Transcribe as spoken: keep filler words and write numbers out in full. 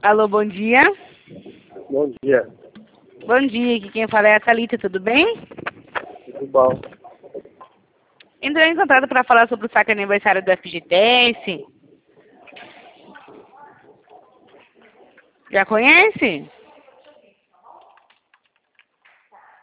Alô, bom dia. Bom dia. Bom dia, aqui quem fala é a Thalita, tudo bem? Tudo bom? Entrei em contato para falar sobre o saque aniversário do F G T S. Já conhece?